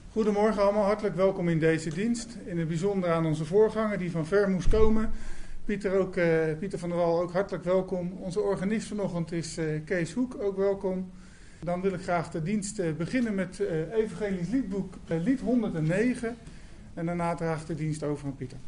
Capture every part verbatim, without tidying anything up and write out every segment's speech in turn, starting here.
Goedemorgen allemaal, hartelijk welkom in deze dienst. In het bijzonder aan onze voorganger die van ver moest komen. Pieter, ook, uh, Pieter van der Wal, ook hartelijk welkom. Onze organist vanochtend is uh, Kees Hoek, ook welkom. Dan wil ik graag de dienst uh, beginnen met uh, Evangelisch Liedboek, uh, lied honderdnegen. En daarna draagt de dienst over aan Pieter.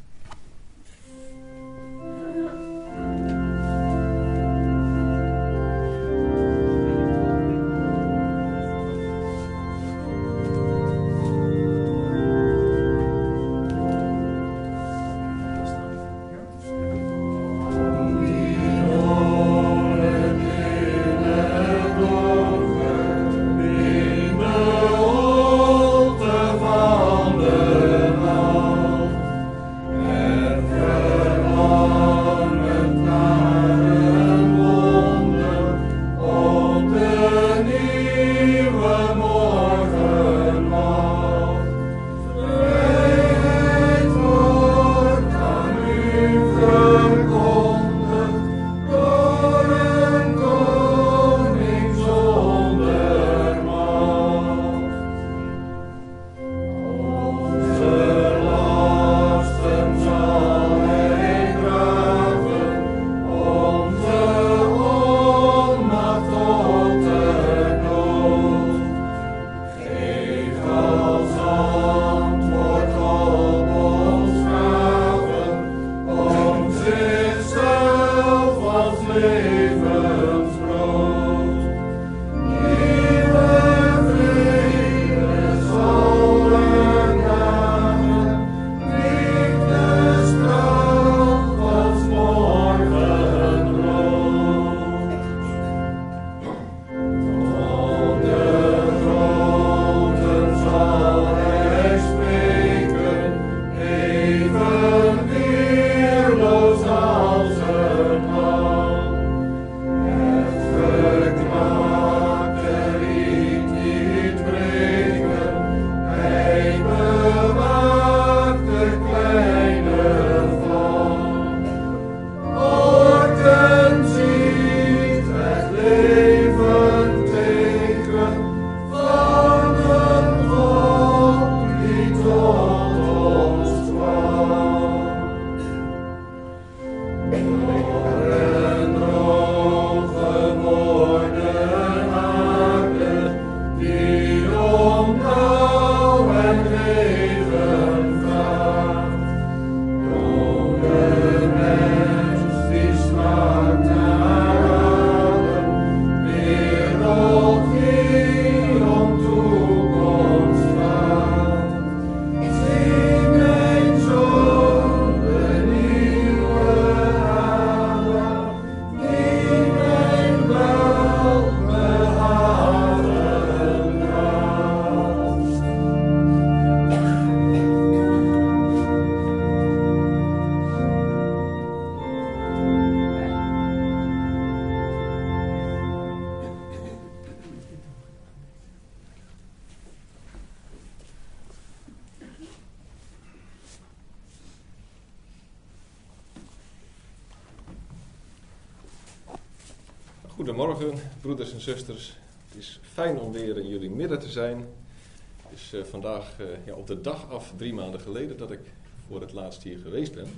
Goedemorgen, broeders en zusters. Het is fijn om weer in jullie midden te zijn. Het is uh, vandaag uh, ja, op de dag af drie maanden geleden dat ik voor het laatst hier geweest ben.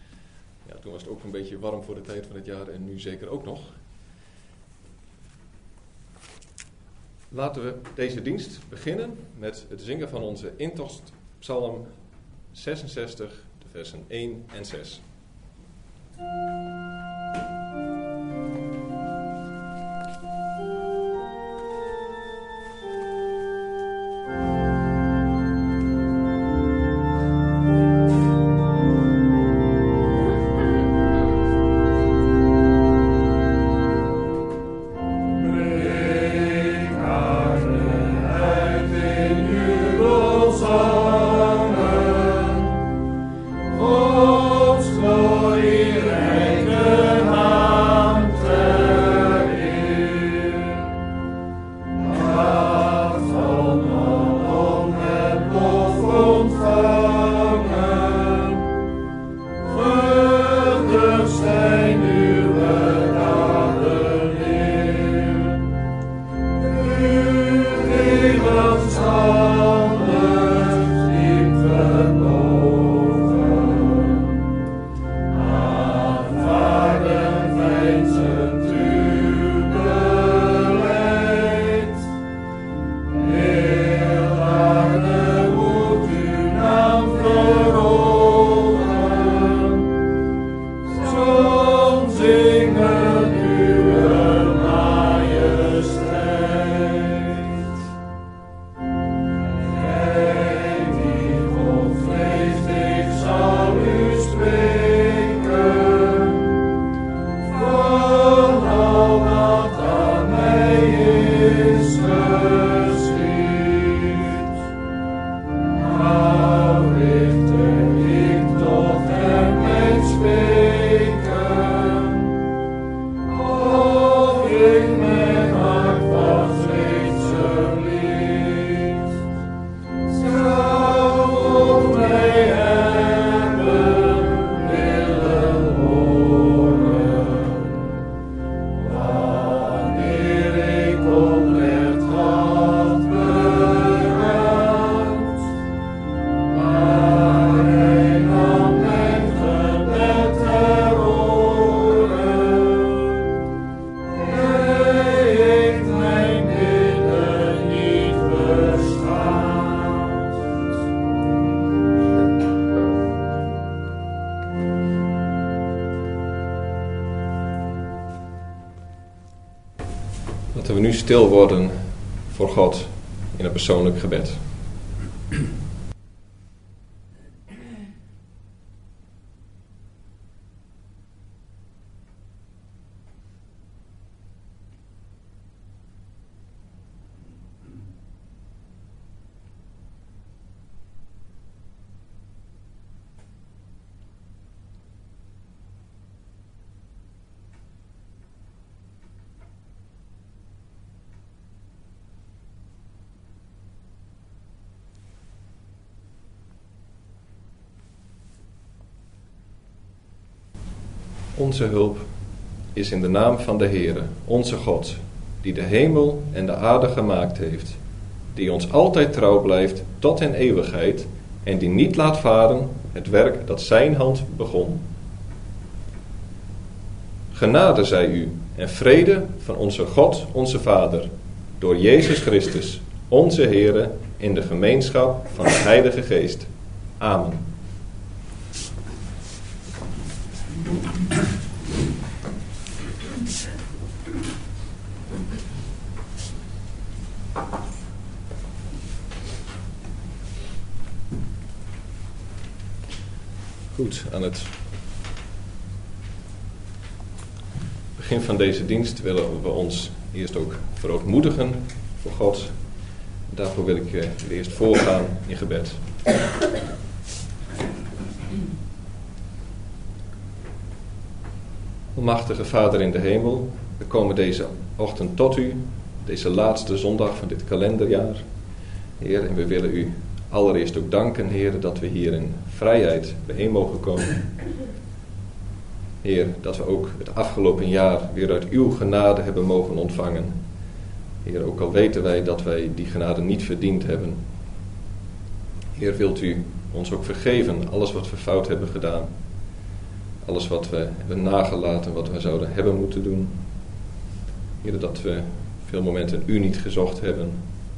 Ja, toen was het ook een beetje warm voor de tijd van het jaar en nu zeker ook nog. Laten we deze dienst beginnen met het zingen van onze intocht, Psalm zesenzestig, de versen één en zes. Glory, nu stil worden voor God in een persoonlijk gebed. Onze hulp is in de naam van de Heere, onze God, die de hemel en de aarde gemaakt heeft, die ons altijd trouw blijft tot in eeuwigheid en die niet laat varen het werk dat zijn hand begon. Genade zij u en vrede van onze God, onze Vader, door Jezus Christus, onze Heere, in de gemeenschap van de Heilige Geest. Amen. Goed, aan het begin van deze dienst willen we ons eerst ook verootmoedigen voor God. Daarvoor wil ik uh, eerst voorgaan in gebed. Almachtige Vader in de hemel, we komen deze ochtend tot u, deze laatste zondag van dit kalenderjaar. Heer, en we willen u allereerst ook danken, Heer, dat we hier in vrijheid bijeen mogen komen. Heer, dat we ook het afgelopen jaar weer uit uw genade hebben mogen ontvangen. Heer, ook al weten wij dat wij die genade niet verdiend hebben. Heer, wilt u ons ook vergeven, alles wat we fout hebben gedaan. Alles wat we hebben nagelaten, wat we zouden hebben moeten doen. Heer, dat we veel momenten u niet gezocht hebben.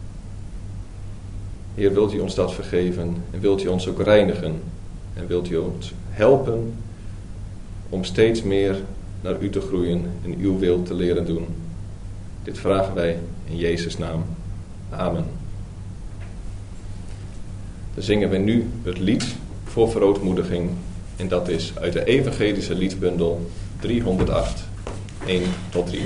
Heer, wilt u ons dat vergeven en wilt u ons ook reinigen en wilt u ons helpen om steeds meer naar u te groeien en uw wil te leren doen. Dit vragen wij in Jezus' naam. Amen. Dan zingen we nu het lied voor verootmoediging en dat is uit de evangelische liedbundel driehonderdacht, één tot drie.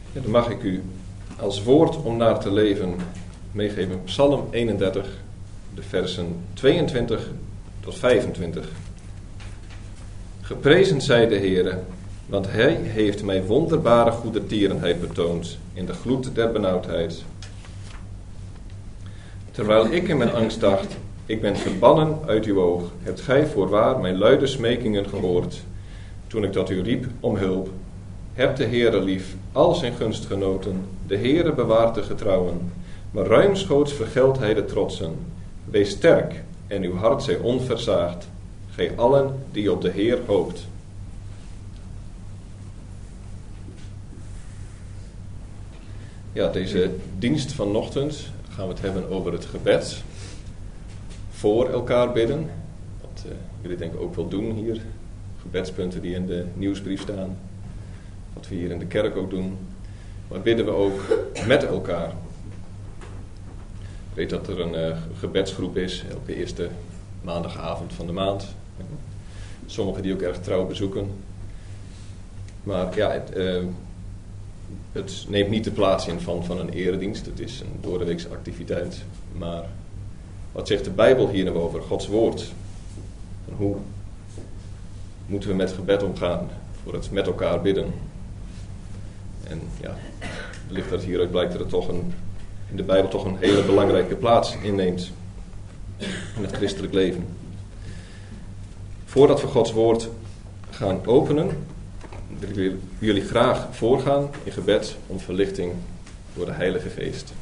En dan mag ik u als woord om naar te leven meegeven Psalm eenendertig, de versen tweeëntwintig tot vijfentwintig. Geprezen zij de Heere, want Hij heeft mij wonderbare goedertierenheid betoond in de gloed der benauwdheid. Terwijl ik in mijn angst dacht, ik ben verbannen uit uw oog, hebt gij voorwaar mijn luide smekingen gehoord, toen ik tot u riep om hulp. Heb de Heere lief, al zijn gunstgenoten, de Heere bewaart de getrouwen, maar ruimschoots vergeldt hij de trotsen. Wees sterk en uw hart zij onversaagd, gij allen die op de Heer hoopt. Ja, deze dienst vanochtend gaan we het hebben over het gebed. Voor elkaar bidden. Wat uh, jullie denk ik ook wel doen hier. Gebedspunten die in de nieuwsbrief staan. Wat we hier in de kerk ook doen. Maar bidden we ook met elkaar. Ik weet dat er een uh, gebedsgroep is. Elke eerste maandagavond van de maand. Sommigen die ook erg trouw bezoeken. Maar ja, het, uh, het neemt niet de plaats in van, van een eredienst. Het is een doordeweekse activiteit. Maar wat zegt de Bijbel hier nou over? Gods woord. En hoe moeten we met gebed omgaan? Voor het met elkaar bidden. En ja, wellicht dat hieruit blijkt dat het toch een, in de Bijbel toch een hele belangrijke plaats inneemt. In het christelijk leven. Voordat we Gods woord gaan openen, wil ik jullie graag voorgaan in gebed om verlichting door de Heilige Geest.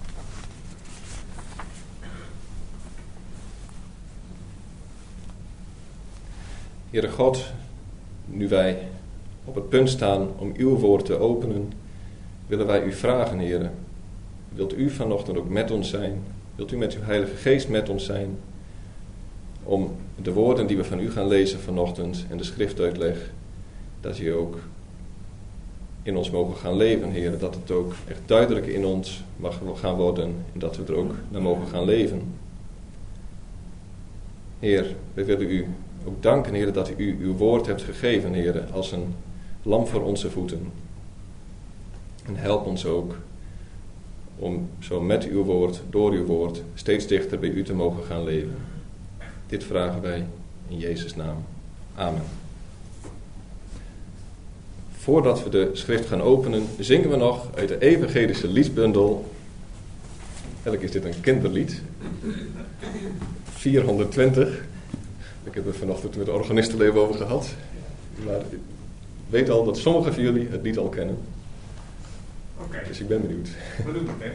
Heere God, nu wij op het punt staan om uw woord te openen, willen wij u vragen, Heere. Wilt u vanochtend ook met ons zijn? Wilt u met uw Heilige Geest met ons zijn? Om de woorden die we van u gaan lezen vanochtend en de schriftuitleg, dat die ook in ons mogen gaan leven, Heere. Dat het ook echt duidelijk in ons mag gaan worden en dat we er ook naar mogen gaan leven. Heer, wij willen u ook danken, Heer, dat u uw woord hebt gegeven, Heer, als een lamp voor onze voeten. En help ons ook om zo met uw woord, door uw woord, steeds dichter bij u te mogen gaan leven. Dit vragen wij in Jezus' naam. Amen. Voordat we de schrift gaan openen, zingen we nog uit de evangelische liedbundel. Eigenlijk is dit een kinderlied. vierhonderdtwintig. Ik heb het vanochtend met de organisten even over gehad. Maar ik weet al dat sommigen van jullie het niet al kennen. Okay. Dus ik ben benieuwd. We doen het, hè?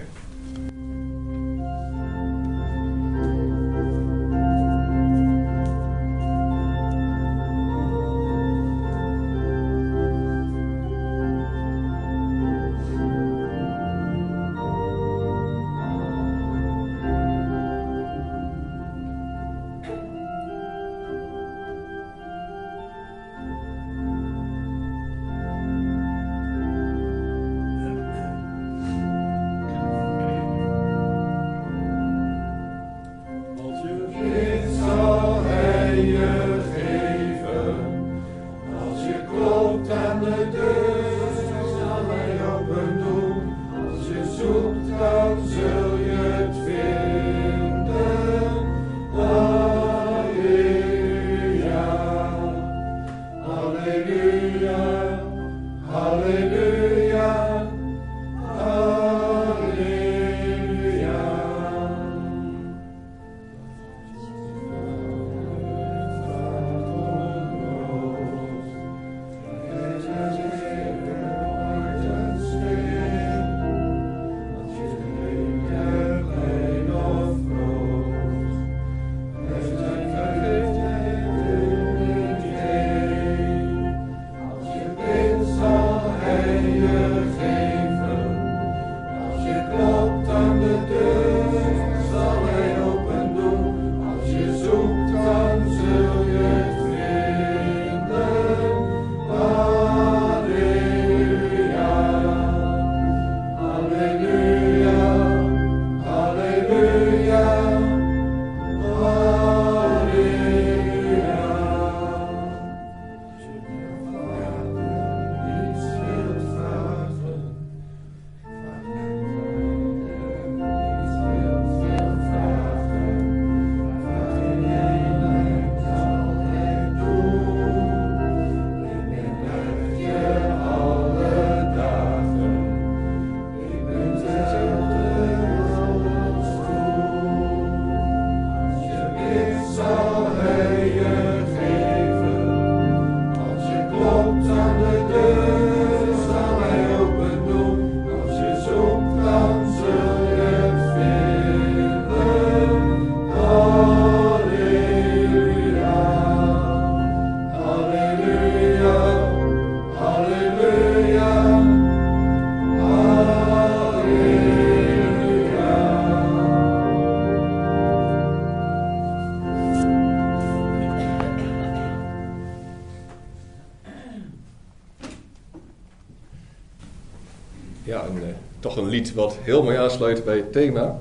Ja, een, uh, toch een lied wat heel mooi aansluit bij het thema.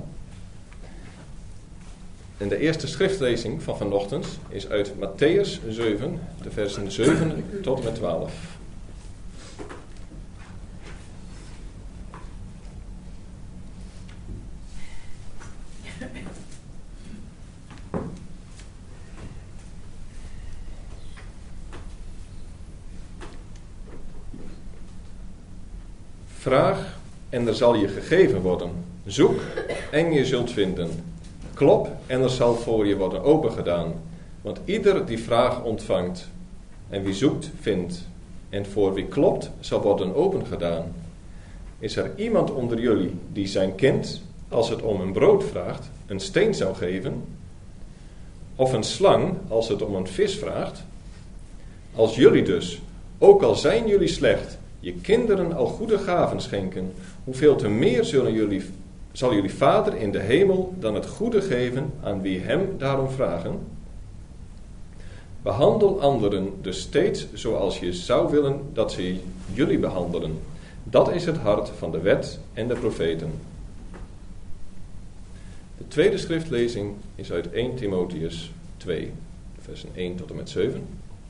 En de eerste schriftlezing van vanochtend is uit Mattheüs zeven, de versen zeven tot en met twaalf. Vraag en er zal je gegeven worden. Zoek en je zult vinden. Klop en er zal voor je worden opengedaan. Want ieder die vraag ontvangt en wie zoekt, vindt. En voor wie klopt, zal worden opengedaan. Is er iemand onder jullie die zijn kind, als het om een brood vraagt, een steen zou geven? Of een slang, als het om een vis vraagt? Als jullie dus, ook al zijn jullie slecht, je kinderen al goede gaven schenken, hoeveel te meer zullen jullie, zal jullie Vader in de hemel dan het goede geven aan wie hem daarom vragen? Behandel anderen dus steeds zoals je zou willen dat ze jullie behandelen. Dat is het hart van de wet en de profeten. De tweede schriftlezing is uit eerste Timotheüs twee, versen één tot en met zeven.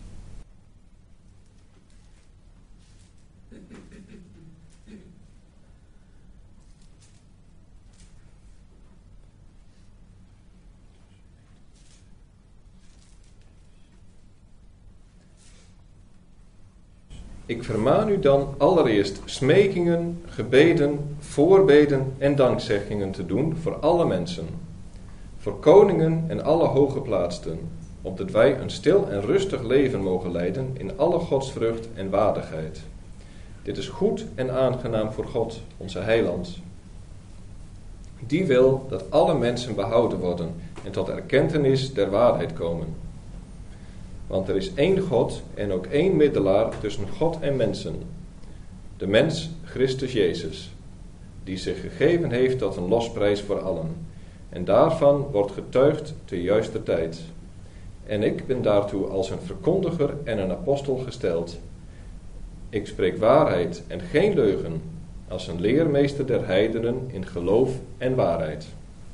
Ik vermaan u dan allereerst smekingen, gebeden, voorbeden en dankzeggingen te doen voor alle mensen, voor koningen en alle hooggeplaatsten, opdat wij een stil en rustig leven mogen leiden in alle godsvrucht en waardigheid. Dit is goed en aangenaam voor God, onze heiland. Die wil dat alle mensen behouden worden en tot erkentenis der waarheid komen. Want er is één God en ook één middelaar tussen God en mensen. De mens Christus Jezus, die zich gegeven heeft tot een losprijs voor allen. En daarvan wordt getuigd te juiste tijd. En ik ben daartoe als een verkondiger en een apostel gesteld. Ik spreek waarheid en geen leugen, als een leermeester der heidenen in geloof en waarheid.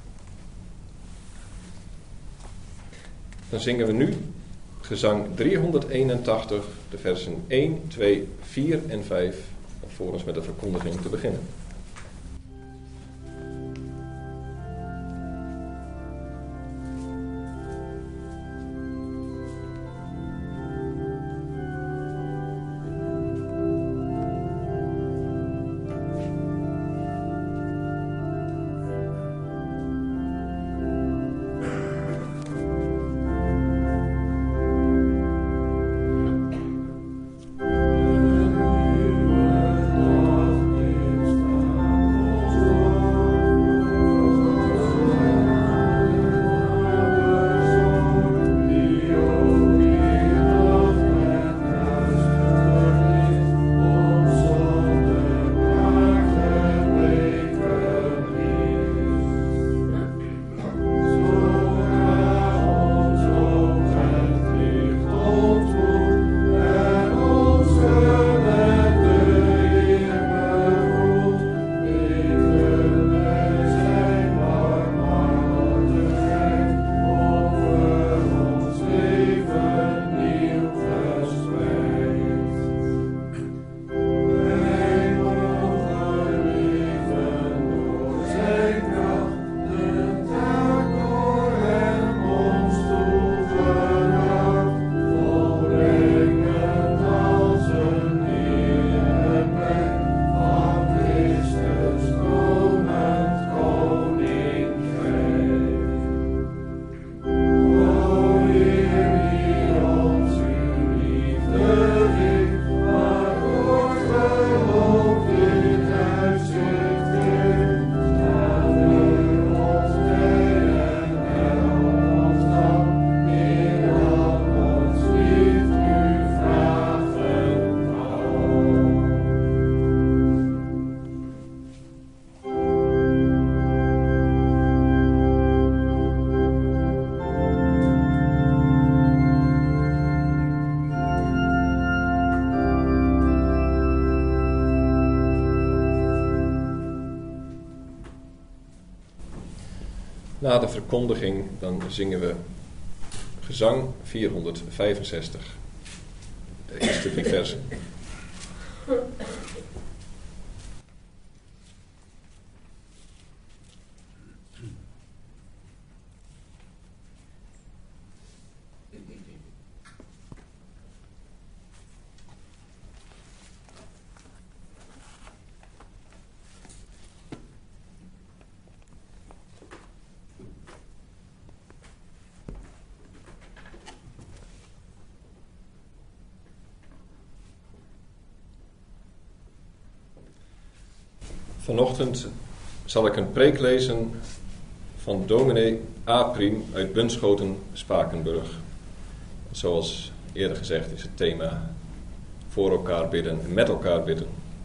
Dan zingen we nu gezang driehonderdeenentachtig, de versen één, twee, vier en vijf, alvorens met de verkondiging te beginnen. Na de verkondiging dan zingen we gezang vierhonderdvijfenzestig. De eerste drie versen. Vanochtend zal ik een preek lezen van dominee A. Priem uit Bunschoten-Spakenburg. Zoals eerder gezegd is het thema voor elkaar bidden en met elkaar bidden.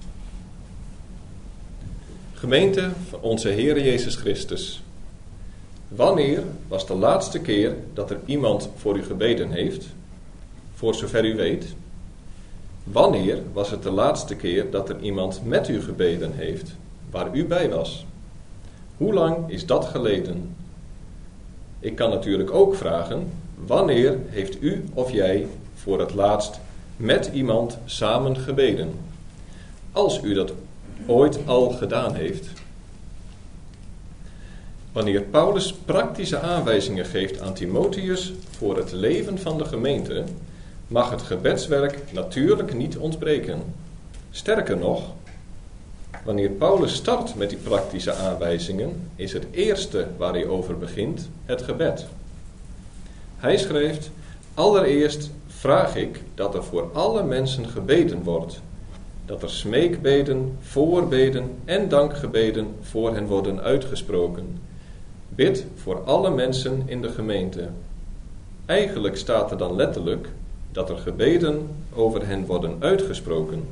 Gemeente van onze Heer Jezus Christus. Wanneer was de laatste keer dat er iemand voor u gebeden heeft? Voor zover u weet. Wanneer was het de laatste keer dat er iemand met u gebeden heeft? Waar u bij was. Hoe lang is dat geleden? Ik kan natuurlijk ook vragen, wanneer heeft u of jij voor het laatst met iemand samen gebeden? Als u dat ooit al gedaan heeft. Wanneer Paulus praktische aanwijzingen geeft aan Timotheus voor het leven van de gemeente, mag het gebedswerk natuurlijk niet ontbreken. Sterker nog, wanneer Paulus start met die praktische aanwijzingen, is het eerste waar hij over begint het gebed. Hij schrijft, allereerst vraag ik dat er voor alle mensen gebeden wordt, dat er smeekbeden, voorbeden en dankgebeden voor hen worden uitgesproken. Bid voor alle mensen in de gemeente. Eigenlijk staat er dan letterlijk dat er gebeden over hen worden uitgesproken.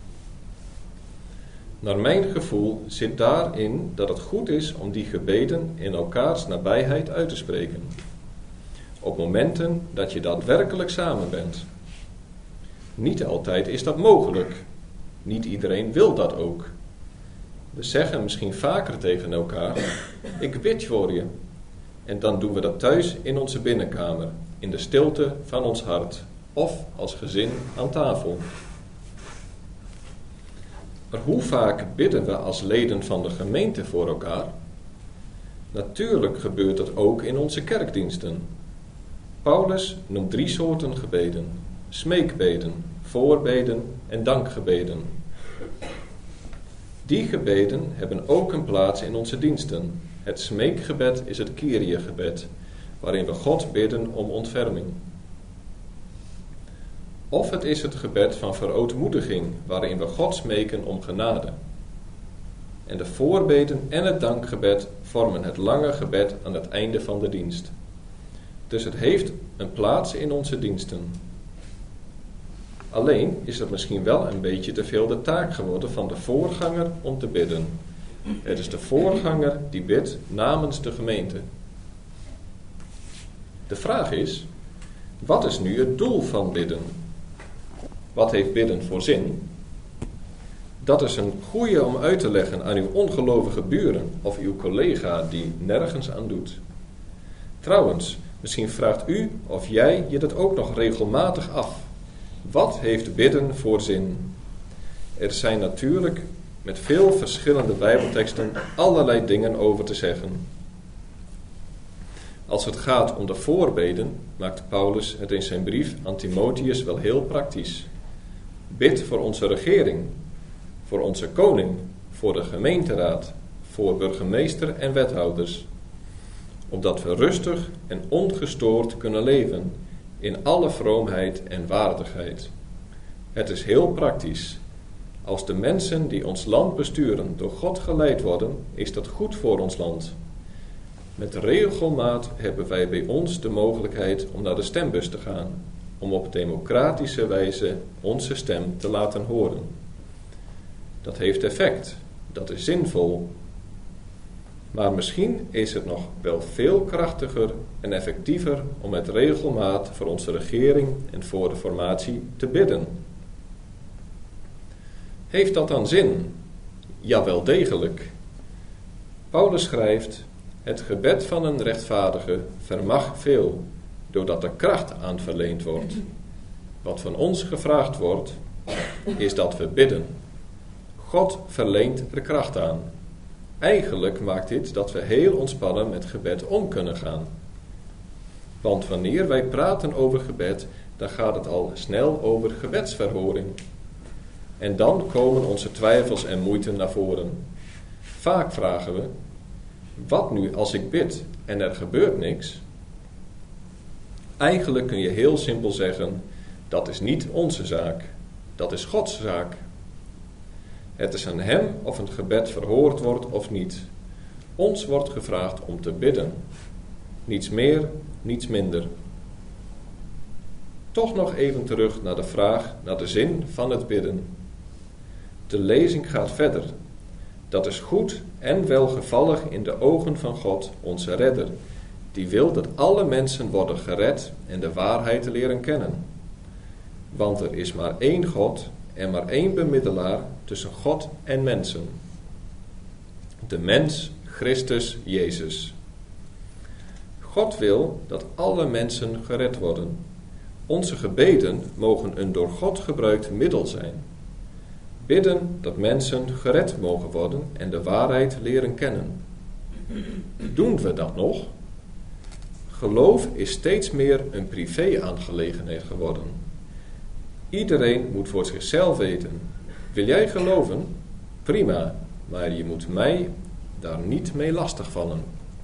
Naar mijn gevoel zit daarin dat het goed is om die gebeden in elkaars nabijheid uit te spreken. Op momenten dat je daadwerkelijk samen bent. Niet altijd is dat mogelijk. Niet iedereen wil dat ook. We zeggen misschien vaker tegen elkaar, ik bid voor je. En dan doen we dat thuis in onze binnenkamer, in de stilte van ons hart of als gezin aan tafel. Maar hoe vaak bidden we als leden van de gemeente voor elkaar? Natuurlijk gebeurt dat ook in onze kerkdiensten. Paulus noemt drie soorten gebeden: smeekbeden, voorbeden en dankgebeden. Die gebeden hebben ook een plaats in onze diensten. Het smeekgebed is het Kyrie-gebed, waarin we God bidden om ontferming. Of het is het gebed van verootmoediging, waarin we God smeken om genade. En de voorbeden en het dankgebed vormen het lange gebed aan het einde van de dienst. Dus het heeft een plaats in onze diensten. Alleen is het misschien wel een beetje te veel de taak geworden van de voorganger om te bidden. Het is de voorganger die bidt namens de gemeente. De vraag is, wat is nu het doel van bidden? Wat heeft bidden voor zin? Dat is een goeie om uit te leggen aan uw ongelovige buren of uw collega die nergens aan doet. Trouwens, misschien vraagt u of jij je dat ook nog regelmatig af. Wat heeft bidden voor zin? Er zijn natuurlijk met veel verschillende Bijbelteksten allerlei dingen over te zeggen. Als het gaat om de voorbeden, maakt Paulus het in zijn brief aan Timotheus wel heel praktisch. Bid voor onze regering, voor onze koning, voor de gemeenteraad, voor burgemeester en wethouders, opdat we rustig en ongestoord kunnen leven in alle vroomheid en waardigheid. Het is heel praktisch. Als de mensen die ons land besturen door God geleid worden, is dat goed voor ons land. Met regelmaat hebben wij bij ons de mogelijkheid om naar de stembus te gaan, om op democratische wijze onze stem te laten horen. Dat heeft effect, dat is zinvol. Maar misschien is het nog wel veel krachtiger en effectiever om met regelmaat voor onze regering en voor de formatie te bidden. Heeft dat dan zin? Ja, wel degelijk. Paulus schrijft, Het gebed van een rechtvaardige vermag veel, doordat er kracht aan verleend wordt. Wat van ons gevraagd wordt, is dat we bidden. God verleent er kracht aan. Eigenlijk maakt dit dat we heel ontspannen met gebed om kunnen gaan. Want wanneer wij praten over gebed, dan gaat het al snel over gebedsverhoring. En dan komen onze twijfels en moeite naar voren. Vaak vragen we, wat nu als ik bid en er gebeurt niks? Eigenlijk kun je heel simpel zeggen, dat is niet onze zaak, dat is Gods zaak. Het is aan hem of een gebed verhoord wordt of niet. Ons wordt gevraagd om te bidden. Niets meer, niets minder. Toch nog even terug naar de vraag, naar de zin van het bidden. De lezing gaat verder. Dat is goed en welgevallig in de ogen van God, onze redder, die wil dat alle mensen worden gered en de waarheid leren kennen. Want er is maar één God en maar één bemiddelaar tussen God en mensen. De mens, Christus Jezus. God wil dat alle mensen gered worden. Onze gebeden mogen een door God gebruikt middel zijn. Bidden dat mensen gered mogen worden en de waarheid leren kennen. Doen we dat nog? Geloof is steeds meer een privé-aangelegenheid geworden. Iedereen moet voor zichzelf weten. Wil jij geloven? Prima, maar je moet mij daar niet mee lastigvallen.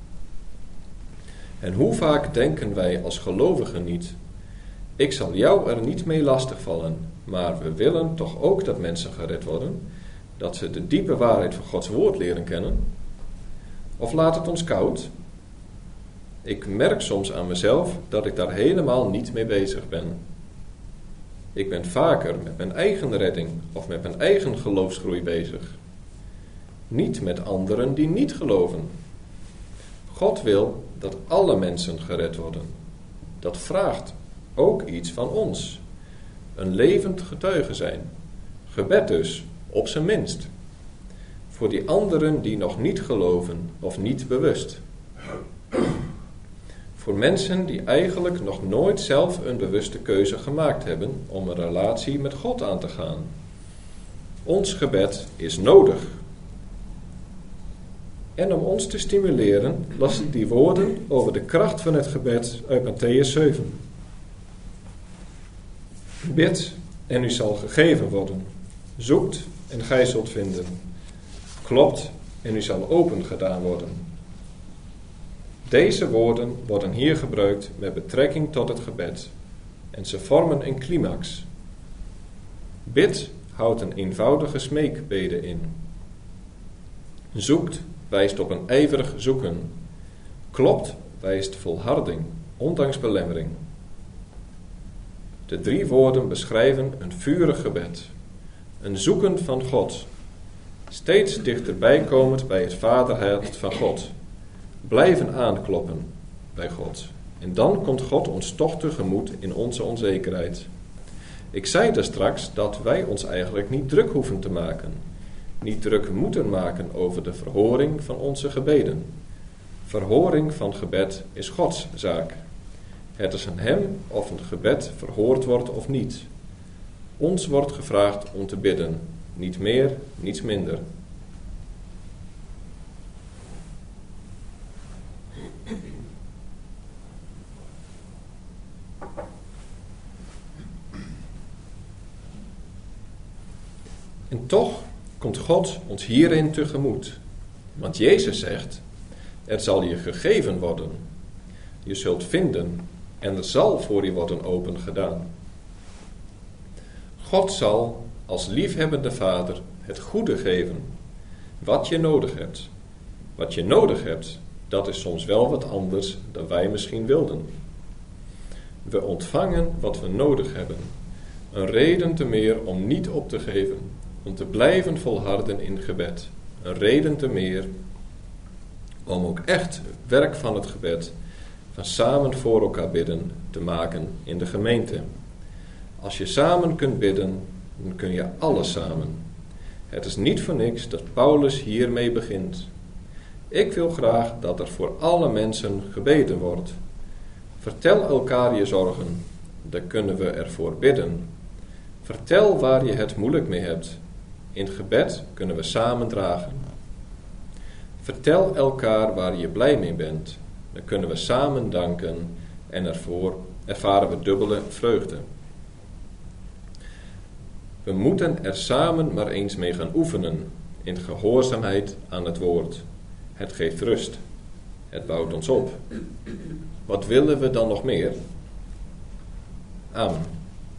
En hoe vaak denken wij als gelovigen niet? Ik zal jou er niet mee lastigvallen, maar we willen toch ook dat mensen gered worden, dat ze de diepe waarheid van Gods woord leren kennen? Of laat het ons koud? Ik merk soms aan mezelf dat ik daar helemaal niet mee bezig ben. Ik ben vaker met mijn eigen redding of met mijn eigen geloofsgroei bezig. Niet met anderen die niet geloven. God wil dat alle mensen gered worden. Dat vraagt ook iets van ons. Een levend getuige zijn. Gebed dus, op zijn minst. Voor die anderen die nog niet geloven of niet bewust. Voor mensen die eigenlijk nog nooit zelf een bewuste keuze gemaakt hebben om een relatie met God aan te gaan. Ons gebed is nodig. En om ons te stimuleren las ik die woorden over de kracht van het gebed uit Mattheüs zeven. Bid en u zal gegeven worden. Zoekt en gij zult vinden. Klopt en u zal open gedaan worden. Deze woorden worden hier gebruikt met betrekking tot het gebed. En ze vormen een climax. Bid houdt een eenvoudige smeekbede in. Zoekt wijst op een ijverig zoeken. Klopt wijst volharding, ondanks belemmering. De drie woorden beschrijven een vurig gebed. Een zoeken van God. Steeds dichterbij komend bij het vaderhart van God. Blijven aankloppen bij God. En dan komt God ons toch tegemoet in onze onzekerheid. Ik zei daar straks dat wij ons eigenlijk niet druk hoeven te maken. Niet druk moeten maken over de verhoring van onze gebeden. Verhoring van gebed is Gods zaak. Het is aan hem of een gebed verhoord wordt of niet. Ons wordt gevraagd om te bidden. Niet meer, niets minder. En toch komt God ons hierin tegemoet. Want Jezus zegt, er zal je gegeven worden. Je zult vinden en er zal voor je worden open gedaan. God zal als liefhebbende vader het goede geven. Wat je nodig hebt. Wat je nodig hebt, dat is soms wel wat anders dan wij misschien wilden. We ontvangen wat we nodig hebben. Een reden te meer om niet op te geven. Om te blijven volharden in gebed. Een reden te meer om ook echt werk van het gebed, van samen voor elkaar bidden, te maken in de gemeente. Als je samen kunt bidden, dan kun je alles samen. Het is niet voor niks dat Paulus hiermee begint. Ik wil graag dat er voor alle mensen gebeden wordt. Vertel elkaar je zorgen, dan kunnen we ervoor bidden. Vertel waar je het moeilijk mee hebt. In gebed kunnen we samen dragen. Vertel elkaar waar je blij mee bent. Dan kunnen we samen danken en ervoor ervaren we dubbele vreugde. We moeten er samen maar eens mee gaan oefenen, in gehoorzaamheid aan het woord. Het geeft rust. Het bouwt ons op. Wat willen we dan nog meer? Amen.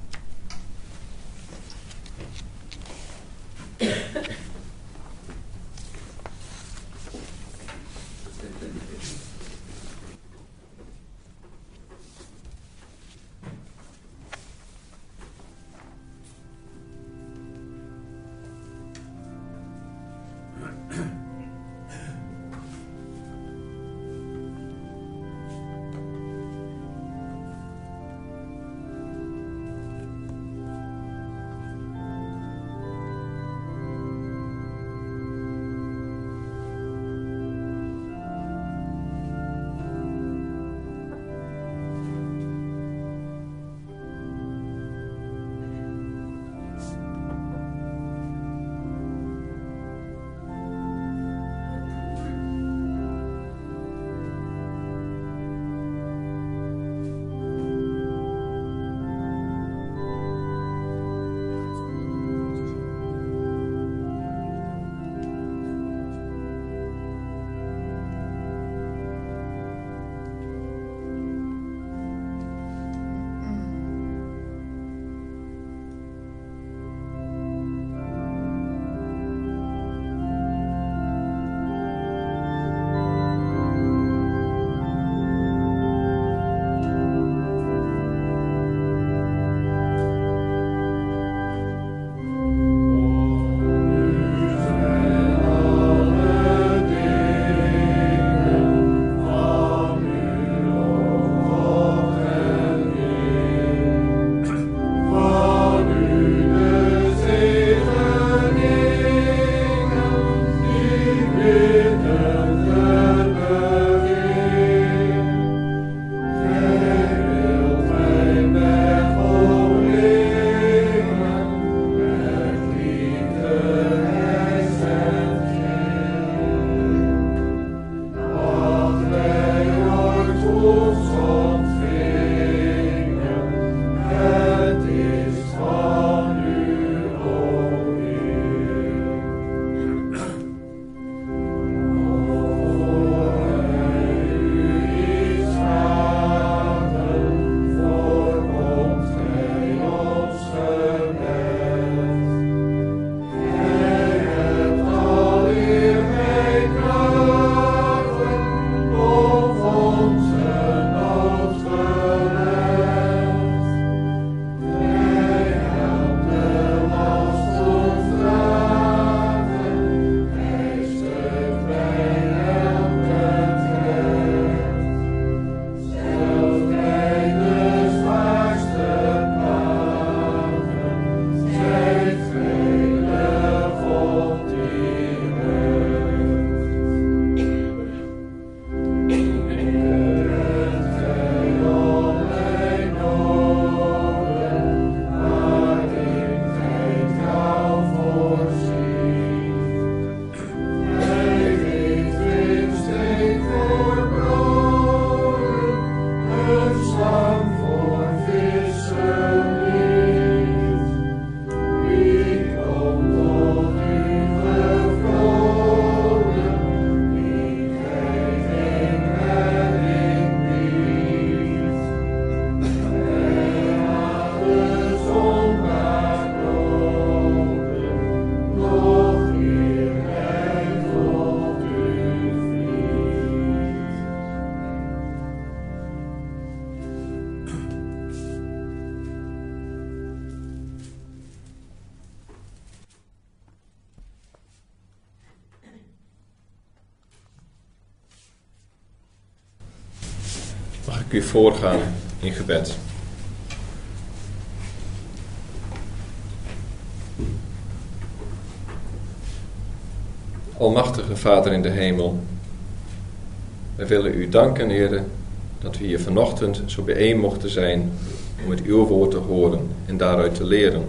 Mag ik u voorgaan in gebed. Almachtige Vader in de hemel, Wij willen u danken, Heer, dat we hier vanochtend zo bijeen mochten zijn om het uw woord te horen en daaruit te leren.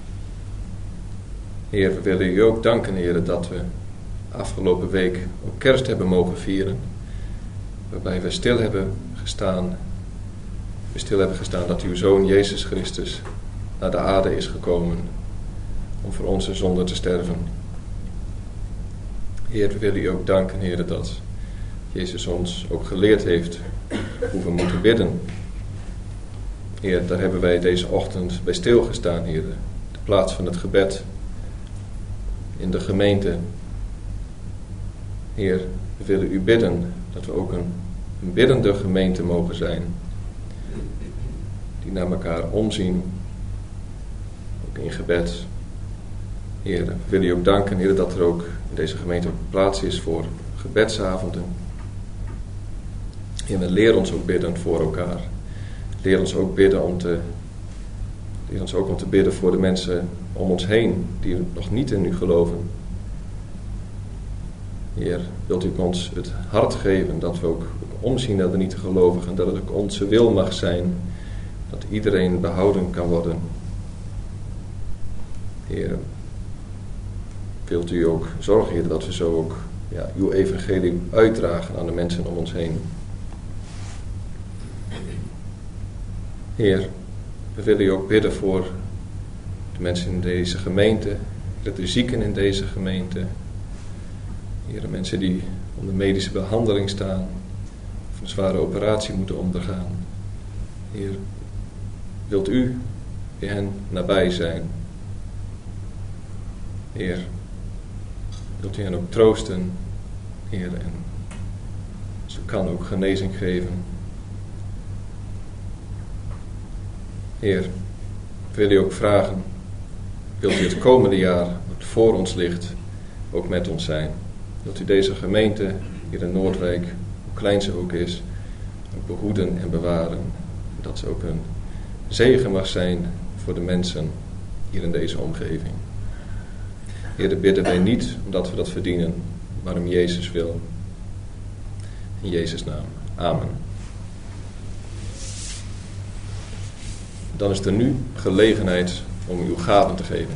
Heer, we willen u ook danken, Heer, dat we afgelopen week ook kerst hebben mogen vieren, waarbij we stil hebben gestaan, we stil hebben gestaan dat uw Zoon Jezus Christus naar de aarde is gekomen om voor onze zonden te sterven. Heer, we willen u ook danken, Heer, dat Jezus ons ook geleerd heeft hoe we moeten bidden. Heer, daar hebben wij deze ochtend bij stilgestaan, Heer. De plaats van het gebed in de gemeente. Heer, we willen u bidden dat we ook een, een biddende gemeente mogen zijn. Die naar elkaar omzien, ook in gebed. Heer, we willen u ook danken, Heer, dat er ook in deze gemeente ook plaats is voor gebedsavonden. Heer, leer ons ook bidden voor elkaar. Leer ons ook bidden om te, leer ons ook om te bidden voor de mensen om ons heen die nog niet in u geloven. Heer, wilt u ons het hart geven dat we ook omzien naar de niet gelovigen, dat het ook onze wil mag zijn dat iedereen behouden kan worden. Heer, wilt u ook zorgen, Heer, dat we zo ook ja, uw evangelie uitdragen aan de mensen om ons heen. Heer, we willen u ook bidden voor de mensen in deze gemeente, de zieken in deze gemeente. Heer, de mensen die onder medische behandeling staan, of een zware operatie moeten ondergaan. Heer, wilt u bij hen nabij zijn? Heer, wilt u hen ook troosten, Heer, en zo kan ook genezing geven. Heer, we willen u ook vragen, wilt u het komende jaar wat voor ons ligt ook met ons zijn? Wilt u deze gemeente hier in Noordwijk, hoe klein ze ook is, ook behoeden en bewaren. Dat ze ook een zegen mag zijn voor de mensen hier in deze omgeving. Heer, dat bidden wij niet omdat we dat verdienen, maar om Jezus wil. In Jezus' naam. Amen. Dan is er nu gelegenheid om uw gaven te geven.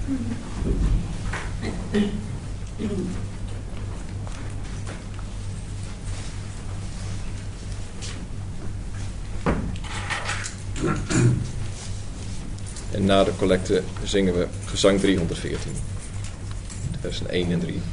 En na de collecte zingen we gezang driehonderdveertien, versen één en drie.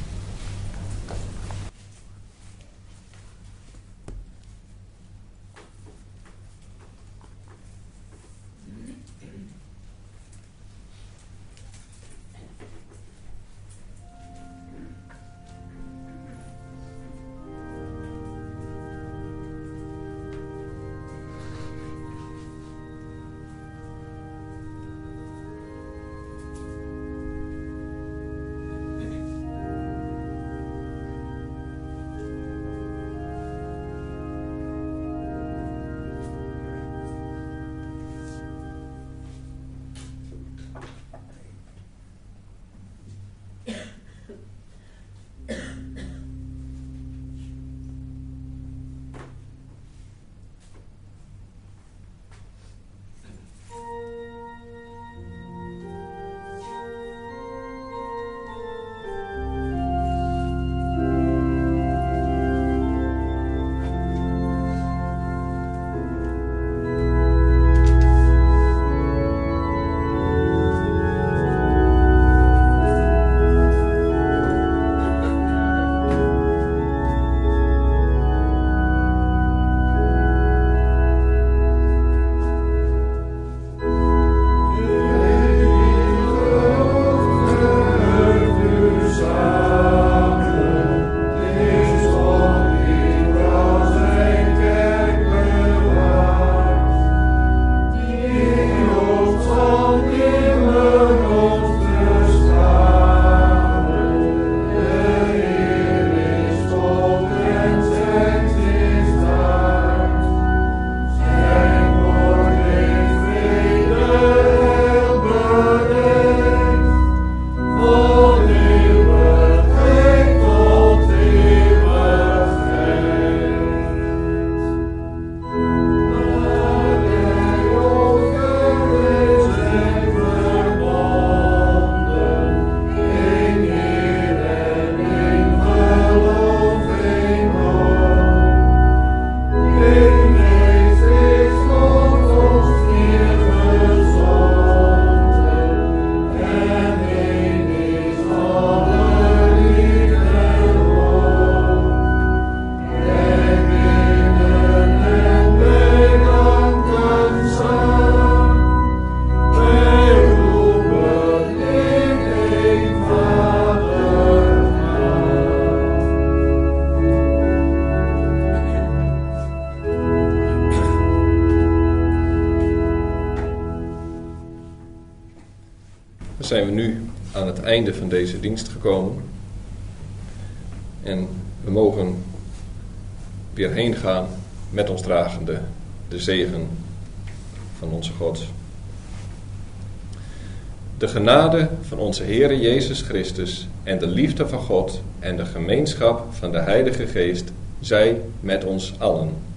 Dan zijn we nu aan het einde van deze dienst gekomen. En we mogen weer heen gaan met ons dragende de zegen van onze God. De genade van onze Heere Jezus Christus en de liefde van God en de gemeenschap van de Heilige Geest zij met ons allen.